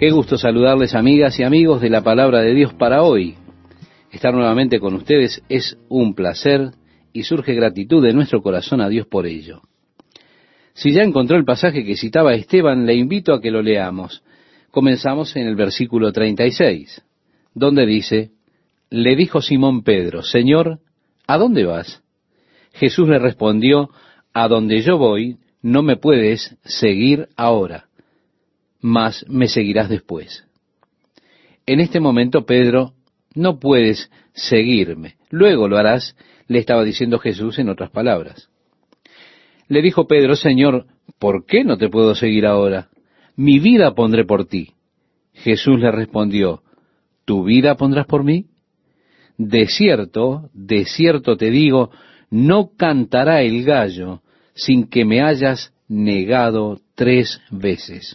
Qué gusto saludarles, amigas y amigos de la Palabra de Dios para hoy. Estar nuevamente con ustedes es un placer y surge gratitud de nuestro corazón a Dios por ello. Si ya encontró el pasaje que citaba Esteban, le invito a que lo leamos. Comenzamos en el versículo 36, donde dice: Le dijo Simón Pedro: Señor, ¿a dónde vas? Jesús le respondió: A donde yo voy, no me puedes seguir ahora, mas me seguirás después. En este momento, Pedro, no puedes seguirme, luego lo harás, le estaba diciendo Jesús en otras palabras. Le dijo Pedro: Señor, ¿por qué no te puedo seguir ahora? Mi vida pondré por ti. Jesús le respondió: ¿Tu vida pondrás por mí? De cierto te digo, no cantará el gallo sin que me hayas negado 3 veces.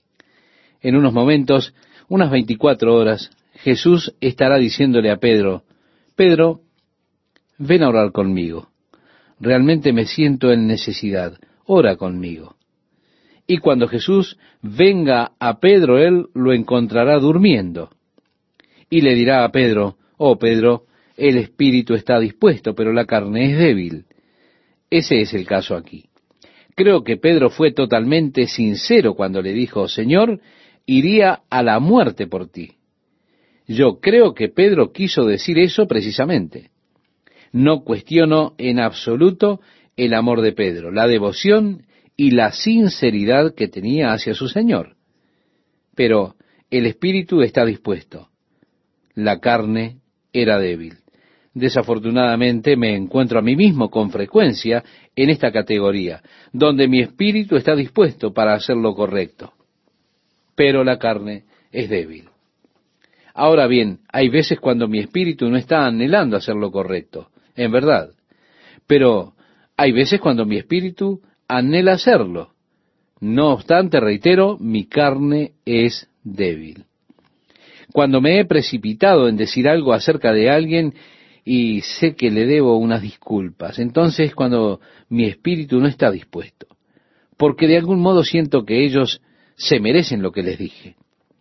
En unos momentos, unas 24 horas, Jesús estará diciéndole a Pedro: Pedro, ven a orar conmigo. Realmente me siento en necesidad. Ora conmigo. Y cuando Jesús venga a Pedro, él lo encontrará durmiendo. Y le dirá a Pedro: Oh Pedro, el espíritu está dispuesto, pero la carne es débil. Ese es el caso aquí. Creo que Pedro fue totalmente sincero cuando le dijo: Señor, iría a la muerte por ti. Yo creo que Pedro quiso decir eso precisamente. No cuestiono en absoluto el amor de Pedro, la devoción y la sinceridad que tenía hacia su Señor. Pero el espíritu está dispuesto. La carne era débil. Desafortunadamente me encuentro a mí mismo con frecuencia en esta categoría, donde mi espíritu está dispuesto para hacer lo correcto, pero la carne es débil. Ahora bien, hay veces cuando mi espíritu no está anhelando hacer lo correcto, en verdad, pero hay veces cuando mi espíritu anhela hacerlo. No obstante, reitero, mi carne es débil. Cuando me he precipitado en decir algo acerca de alguien y sé que le debo unas disculpas, entonces cuando mi espíritu no está dispuesto, porque de algún modo siento que ellos se merecen lo que les dije.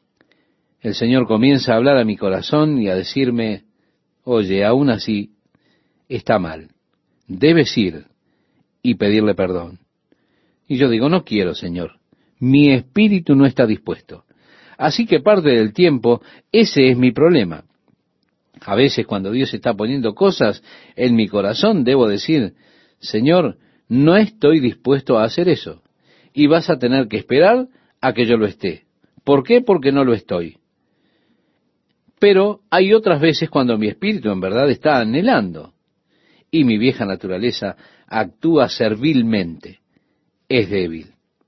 El Señor comienza a hablar a mi corazón y a decirme: oye, aún así está mal, debes ir y pedirle perdón. Y yo digo: no quiero, Señor, mi espíritu no está dispuesto. Así que parte del tiempo ese es mi problema. A veces cuando Dios está poniendo cosas en mi corazón, debo decir: Señor, no estoy dispuesto a hacer eso, y vas a tener que esperar a que yo lo esté. ¿Por qué? Porque no lo estoy. Pero hay otras veces cuando mi espíritu en verdad está anhelando, y mi vieja naturaleza actúa servilmente. Es débil.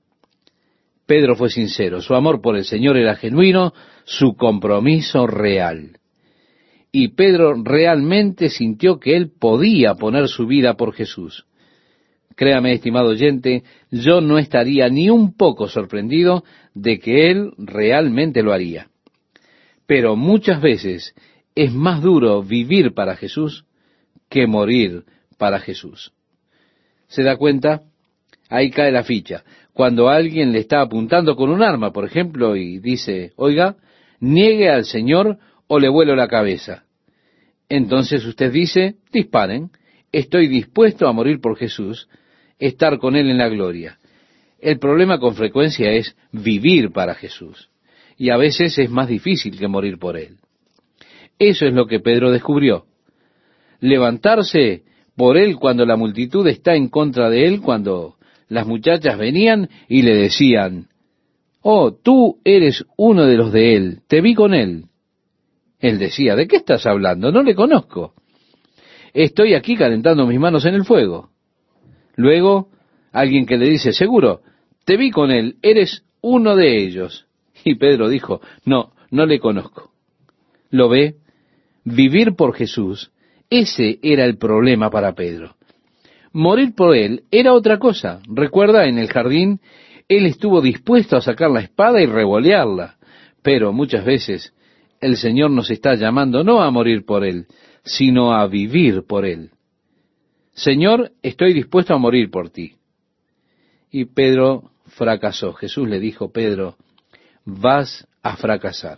Pedro fue sincero, su amor por el Señor era genuino, su compromiso real. Y Pedro realmente sintió que él podía poner su vida por Jesús. Créame, estimado oyente, yo no estaría ni un poco sorprendido de que él realmente lo haría. Pero muchas veces es más duro vivir para Jesús que morir para Jesús. ¿Se da cuenta? Ahí cae la ficha. Cuando alguien le está apuntando con un arma, por ejemplo, y dice: oiga, niegue al Señor o le vuelo la cabeza. Entonces usted dice: disparen, estoy dispuesto a morir por Jesús, estar con Él en la gloria. El problema con frecuencia es vivir para Jesús, y a veces es más difícil que morir por Él. Eso es lo que Pedro descubrió. Levantarse por Él cuando la multitud está en contra de Él, cuando las muchachas venían y le decían: oh, tú eres uno de los de Él, te vi con Él. Él decía: ¿de qué estás hablando? No le conozco. Estoy aquí calentando mis manos en el fuego. Luego, alguien que le dice: seguro, te vi con Él, eres uno de ellos. Y Pedro dijo: no, no le conozco. ¿Lo ve? Vivir por Jesús, ese era el problema para Pedro. Morir por Él era otra cosa. Recuerda, en el jardín, Él estuvo dispuesto a sacar la espada y revolearla. Pero muchas veces el Señor nos está llamando no a morir por Él, sino a vivir por Él. Señor, estoy dispuesto a morir por ti. Y Pedro fracasó. Jesús le dijo: Pedro, vas a fracasar.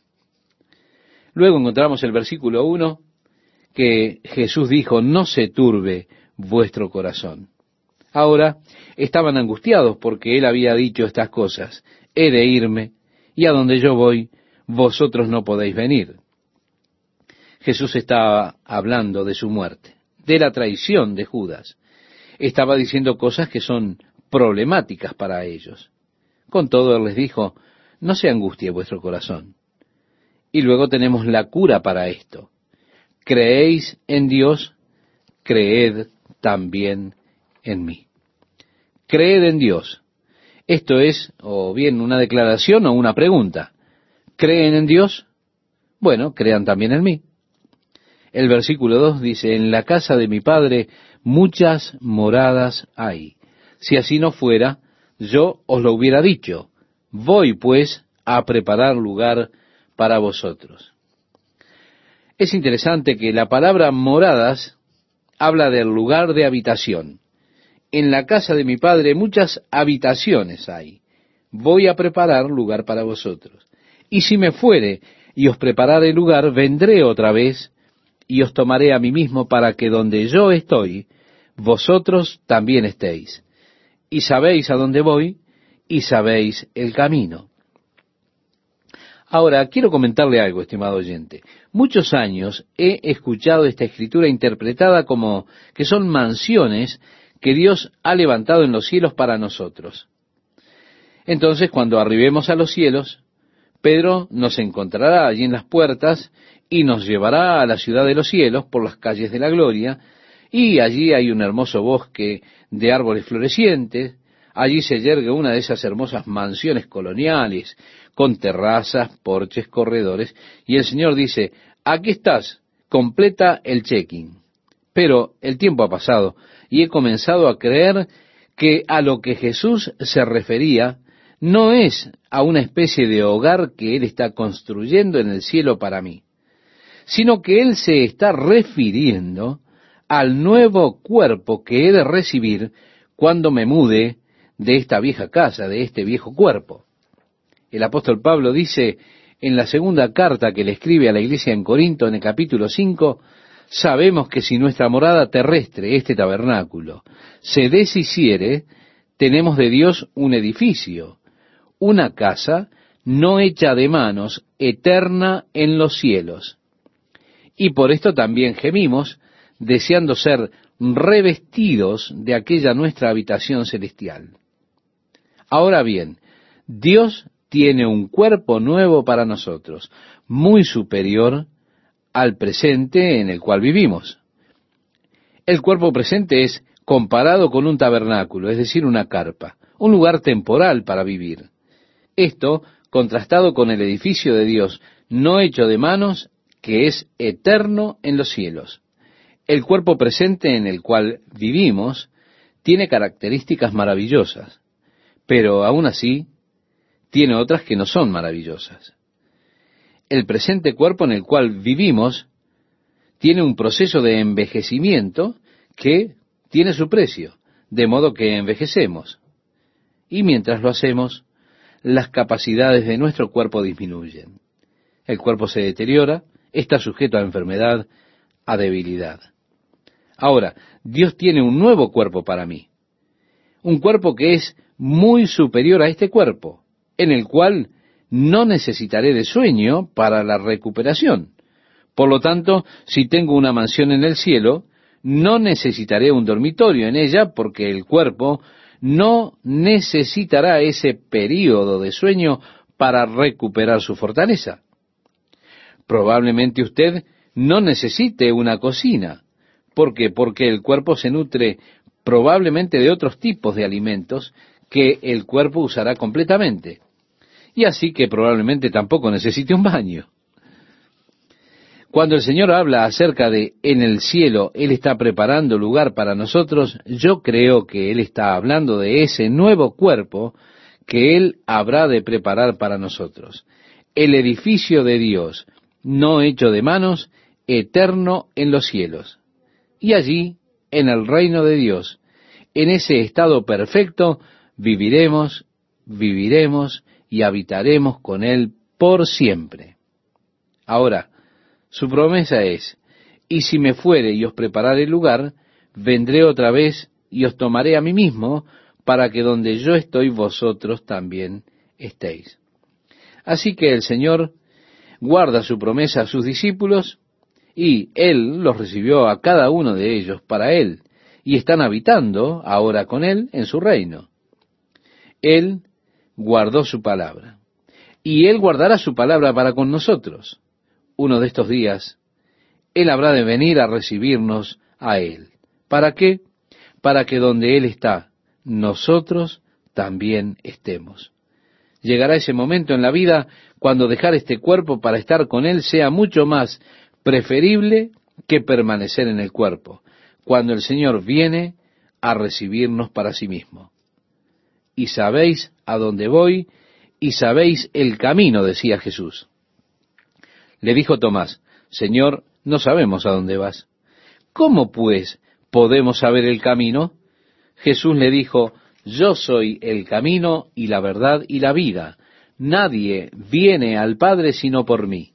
Luego encontramos el versículo 1, que Jesús dijo, no se turbe vuestro corazón. Ahora estaban angustiados porque él había dicho estas cosas, he de irme, y a donde yo voy, vosotros no podéis venir. Jesús estaba hablando de su muerte, de la traición de Judas. Estaba diciendo cosas que son problemáticas para ellos. Con todo, él les dijo, no se angustie vuestro corazón. Y luego tenemos la cura para esto. Creéis en Dios, creed también en mí. Creed en Dios. Esto es o bien una declaración o una pregunta. ¿Creen en Dios? Bueno, crean también en mí. El versículo 2 dice, en la casa de mi Padre muchas moradas hay. Si así no fuera, yo os lo hubiera dicho. Voy, pues, a preparar lugar para vosotros. Es interesante que la palabra moradas habla del lugar de habitación. En la casa de mi Padre muchas habitaciones hay. Voy a preparar lugar para vosotros. Y si me fuere y os preparare lugar, vendré otra vez y os tomaré a mí mismo para que donde yo estoy, vosotros también estéis. Y sabéis a dónde voy y sabéis el camino. Ahora, quiero comentarle algo, estimado oyente. Muchos años he escuchado esta escritura interpretada como que son mansiones que Dios ha levantado en los cielos para nosotros. Entonces, cuando arribemos a los cielos, Pedro nos encontrará allí en las puertas y nos llevará a la ciudad de los cielos por las calles de la gloria, y allí hay un hermoso bosque de árboles florecientes. Allí se yergue una de esas hermosas mansiones coloniales, con terrazas, porches, corredores, y el Señor dice, aquí estás, completa el check-in. Pero el tiempo ha pasado, y he comenzado a creer que a lo que Jesús se refería no es a una especie de hogar que Él está construyendo en el cielo para mí, sino que Él se está refiriendo al nuevo cuerpo que he de recibir cuando me mude de esta vieja casa, de este viejo cuerpo. El apóstol Pablo dice en la segunda carta que le escribe a la iglesia en Corinto, en el capítulo 5, sabemos que si nuestra morada terrestre, este tabernáculo, se deshiciere, tenemos de Dios un edificio, una casa no hecha de manos, eterna en los cielos. Y por esto también gemimos, deseando ser revestidos de aquella nuestra habitación celestial. Ahora bien, Dios tiene un cuerpo nuevo para nosotros, muy superior al presente en el cual vivimos. El cuerpo presente es comparado con un tabernáculo, es decir, una carpa, un lugar temporal para vivir. Esto contrastado con el edificio de Dios, no hecho de manos, que es eterno en los cielos. El cuerpo presente en el cual vivimos tiene características maravillosas, pero aún así tiene otras que no son maravillosas. El presente cuerpo en el cual vivimos tiene un proceso de envejecimiento que tiene su precio, de modo que envejecemos. Y mientras lo hacemos, las capacidades de nuestro cuerpo disminuyen. El cuerpo se deteriora, está sujeto a enfermedad, a debilidad. Ahora, Dios tiene un nuevo cuerpo para mí, un cuerpo que es muy superior a este cuerpo, en el cual no necesitaré de sueño para la recuperación. Por lo tanto, si tengo una mansión en el cielo, no necesitaré un dormitorio en ella, porque el cuerpo no necesitará ese período de sueño para recuperar su fortaleza. Probablemente usted no necesite una cocina. ¿Por qué? Porque el cuerpo se nutre probablemente de otros tipos de alimentos que el cuerpo usará completamente. Y así que probablemente tampoco necesite un baño. Cuando el Señor habla acerca de en el cielo, Él está preparando lugar para nosotros, yo creo que Él está hablando de ese nuevo cuerpo que Él habrá de preparar para nosotros. El edificio de Dios, no hecho de manos, eterno en los cielos. Y allí, en el reino de Dios, en ese estado perfecto, viviremos y habitaremos con Él por siempre. Ahora, su promesa es, y si me fuere y os preparare lugar, vendré otra vez y os tomaré a mí mismo, para que donde yo estoy vosotros también estéis. Así que el Señor guarda su promesa a sus discípulos, y Él los recibió a cada uno de ellos para Él, y están habitando ahora con Él en su reino. Él guardó su palabra, y Él guardará su palabra para con nosotros. Uno de estos días, Él habrá de venir a recibirnos a Él. ¿Para qué? Para que donde Él está, nosotros también estemos. Llegará ese momento en la vida cuando dejar este cuerpo para estar con Él sea mucho más preferible que permanecer en el cuerpo, cuando el Señor viene a recibirnos para sí mismo. Y sabéis a dónde voy, y sabéis el camino, decía Jesús. Le dijo Tomás, Señor, no sabemos a dónde vas. ¿Cómo pues podemos saber el camino? Jesús le dijo, yo soy el camino y la verdad y la vida. Nadie viene al Padre sino por mí.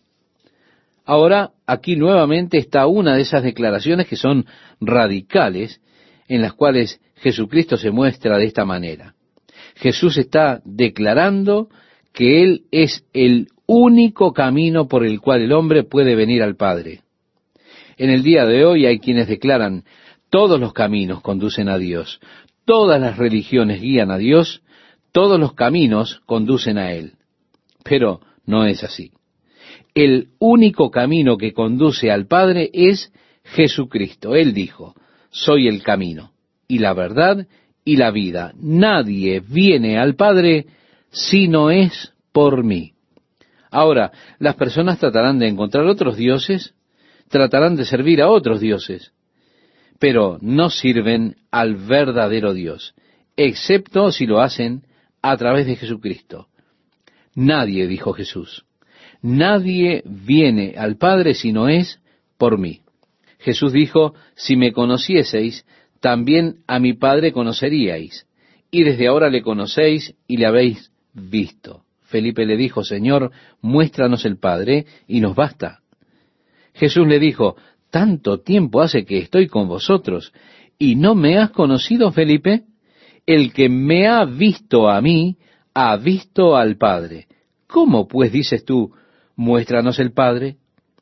Ahora, aquí nuevamente está una de esas declaraciones que son radicales, en las cuales Jesucristo se muestra de esta manera. Jesús está declarando que Él es el único camino por el cual el hombre puede venir al Padre. En el día de hoy hay quienes declaran, todos los caminos conducen a Dios, todas las religiones guían a Dios, todos los caminos conducen a Él. Pero no es así. El único camino que conduce al Padre es Jesucristo. Él dijo, soy el camino, y la verdad, y la vida. Nadie viene al Padre si no es por mí. Ahora, las personas tratarán de encontrar otros dioses, tratarán de servir a otros dioses, pero no sirven al verdadero Dios, excepto si lo hacen a través de Jesucristo. Nadie, dijo Jesús, nadie viene al Padre si no es por mí. Jesús dijo, si me conocieseis, también a mi Padre conoceríais, y desde ahora le conocéis y le habéis visto. Felipe le dijo, Señor, muéstranos el Padre, y nos basta. Jesús le dijo, ¿tanto tiempo hace que estoy con vosotros, y no me has conocido, Felipe? El que me ha visto a mí, ha visto al Padre. ¿Cómo pues dices tú, muéstranos el Padre?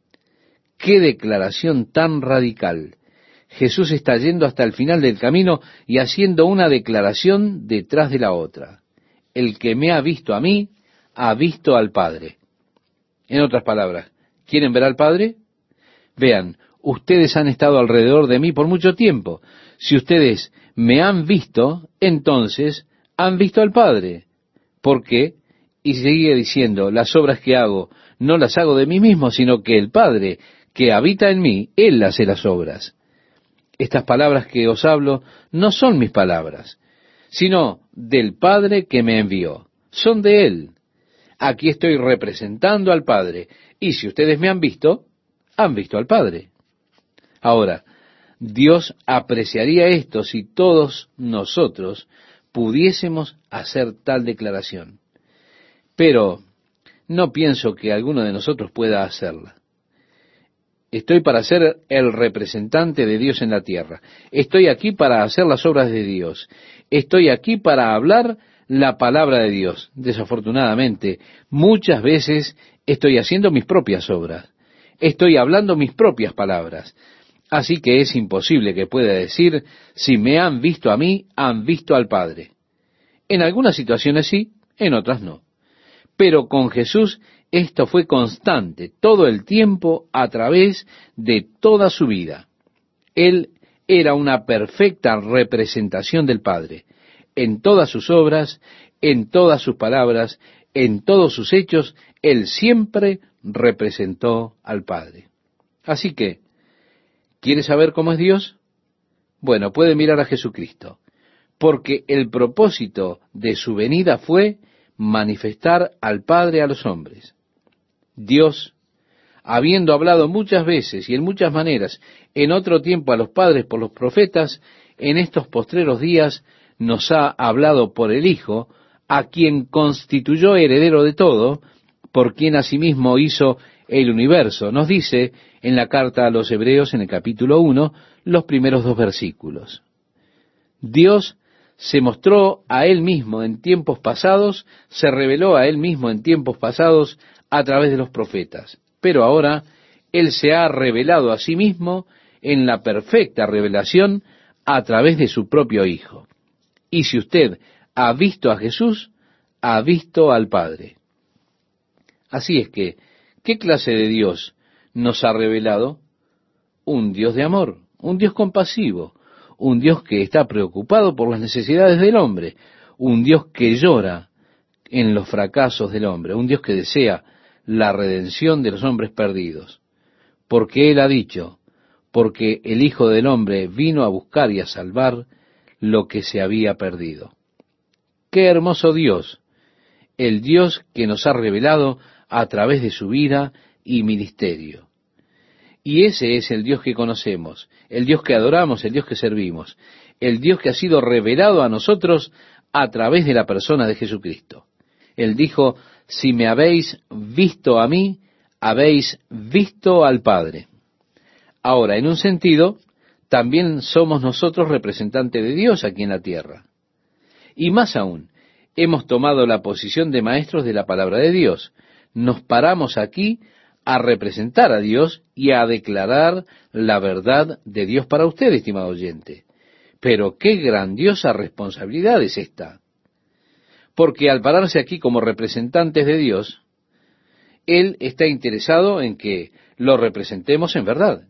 ¡Qué declaración tan radical! Jesús está yendo hasta el final del camino y haciendo una declaración detrás de la otra. El que me ha visto a mí, ha visto al Padre. En otras palabras, ¿quieren ver al Padre? Vean, ustedes han estado alrededor de mí por mucho tiempo. Si ustedes me han visto, entonces han visto al Padre. ¿Por qué? Y sigue diciendo, las obras que hago, no las hago de mí mismo, sino que el Padre que habita en mí, Él hace las obras. Estas palabras que os hablo no son mis palabras, sino del Padre que me envió. Son de Él. Aquí estoy representando al Padre, y si ustedes me han visto al Padre. Ahora, Dios apreciaría esto si todos nosotros pudiésemos hacer tal declaración. Pero no pienso que alguno de nosotros pueda hacerla. Estoy para ser el representante de Dios en la tierra. Estoy aquí para hacer las obras de Dios. Estoy aquí para hablar la palabra de Dios. Desafortunadamente, muchas veces estoy haciendo mis propias obras. Estoy hablando mis propias palabras. Así que es imposible que pueda decir, si me han visto a mí, han visto al Padre. En algunas situaciones sí, en otras no. Pero con Jesús esto fue constante todo el tiempo a través de toda su vida. Él era una perfecta representación del Padre. En todas sus obras, en todas sus palabras, en todos sus hechos, Él siempre representó al Padre. Así que, ¿quiere saber cómo es Dios? Bueno, puede mirar a Jesucristo, porque el propósito de su venida fue manifestar al Padre a los hombres. Dios, habiendo hablado muchas veces y en muchas maneras en otro tiempo a los padres por los profetas, en estos postreros días nos ha hablado por el Hijo, a quien constituyó heredero de todo, por quien asimismo hizo el universo. Nos dice en la carta a los Hebreos, en el capítulo 1, los primeros 2 versículos. Dios se mostró a Él mismo en tiempos pasados, se reveló a Él mismo en tiempos pasados a través de los profetas. Pero ahora Él se ha revelado a sí mismo en la perfecta revelación a través de su propio Hijo. Y si usted ha visto a Jesús, ha visto al Padre. Así es que, ¿qué clase de Dios nos ha revelado? Un Dios de amor, un Dios compasivo, un Dios que está preocupado por las necesidades del hombre, un Dios que llora en los fracasos del hombre, un Dios que desea la redención de los hombres perdidos. Porque Él ha dicho, porque el Hijo del Hombre vino a buscar y a salvar lo que se había perdido. ¡Qué hermoso Dios! El Dios que nos ha revelado a través de su vida y ministerio. Y ese es el Dios que conocemos, el Dios que adoramos, el Dios que servimos, el Dios que ha sido revelado a nosotros a través de la persona de Jesucristo. Él dijo, si me habéis visto a mí, habéis visto al Padre. Ahora, en un sentido, también somos nosotros representantes de Dios aquí en la tierra. Y más aún, hemos tomado la posición de maestros de la palabra de Dios. Nos paramos aquí a representar a Dios y a declarar la verdad de Dios para usted, estimado oyente. Pero qué grandiosa responsabilidad es esta. Porque al pararse aquí como representantes de Dios, Él está interesado en que lo representemos en verdad.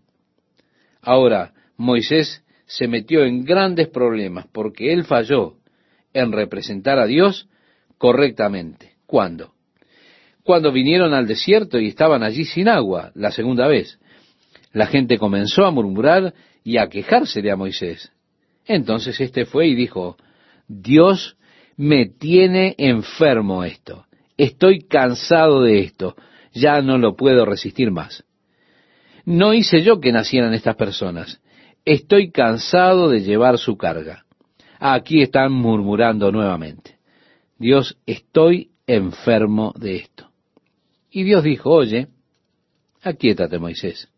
Ahora, Moisés se metió en grandes problemas porque él falló en representar a Dios correctamente. ¿Cuándo? Cuando vinieron al desierto y estaban allí sin agua, la segunda vez. La gente comenzó a murmurar y a quejársele a Moisés. Entonces éste fue y dijo, Dios me tiene enfermo esto. Estoy cansado de esto. Ya no lo puedo resistir más. No hice yo que nacieran estas personas. Estoy cansado de llevar su carga. Aquí están murmurando nuevamente. Dios, estoy enfermo de esto. Y Dios dijo, oye, aquíétate, Moisés.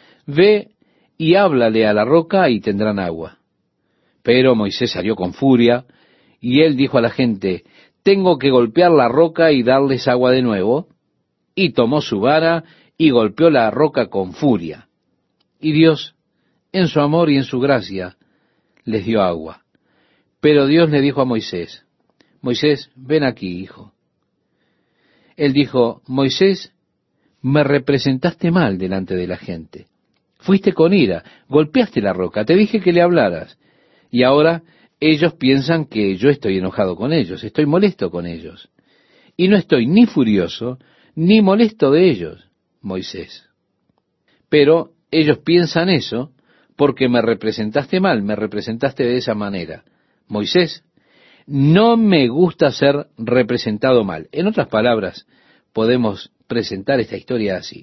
Ve y háblale a la roca y tendrán agua. Pero Moisés salió con furia y él dijo a la gente, tengo que golpear la roca y darles agua de nuevo. Y tomó su vara y golpeó la roca con furia. Y Dios, en su amor y en su gracia, les dio agua. Pero Dios le dijo a Moisés, Moisés, ven aquí, hijo. Él dijo, Moisés, me representaste mal delante de la gente. Fuiste con ira, golpeaste la roca, te dije que le hablaras. Y ahora ellos piensan que yo estoy enojado con ellos, estoy molesto con ellos. Y no estoy ni furioso, ni molesto de ellos, Moisés. Pero ellos piensan eso porque me representaste mal, me representaste de esa manera. Moisés, no me gusta ser representado mal. En otras palabras, podemos presentar esta historia así.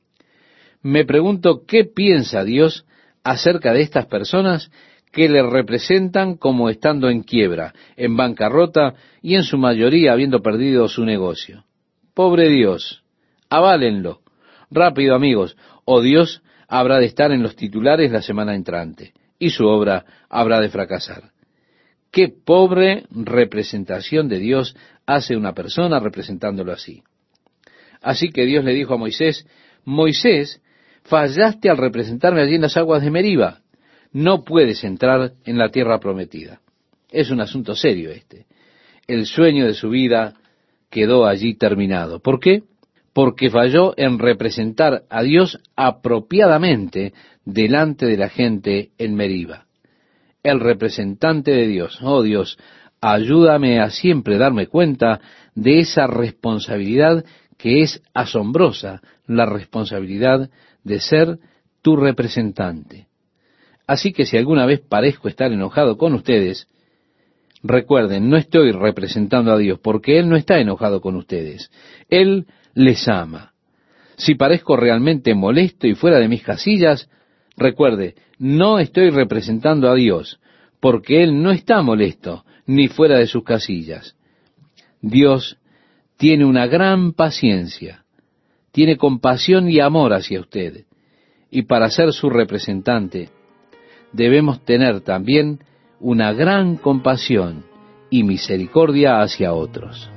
Me pregunto qué piensa Dios acerca de estas personas que le representan como estando en quiebra, en bancarrota y en su mayoría habiendo perdido su negocio. Pobre Dios, aválenlo. Rápido, amigos, o Dios habrá de estar en los titulares la semana entrante y su obra habrá de fracasar. Qué pobre representación de Dios hace una persona representándolo así. Así que Dios le dijo a Moisés, Moisés, fallaste al representarme allí en las aguas de Meriba. No puedes entrar en la tierra prometida. Es un asunto serio este. El sueño de su vida quedó allí terminado. ¿Por qué? Porque falló en representar a Dios apropiadamente delante de la gente en Meriba. El representante de Dios. Oh Dios, ayúdame a siempre darme cuenta de esa responsabilidad que es asombrosa, la responsabilidad de ser tu representante. Así que si alguna vez parezco estar enojado con ustedes, recuerden, no estoy representando a Dios, porque Él no está enojado con ustedes. Él les ama. Si parezco realmente molesto y fuera de mis casillas, recuerde, no estoy representando a Dios, porque Él no está molesto ni fuera de sus casillas. Dios tiene una gran paciencia, tiene compasión y amor hacia usted, y para ser su representante debemos tener también una gran compasión y misericordia hacia otros.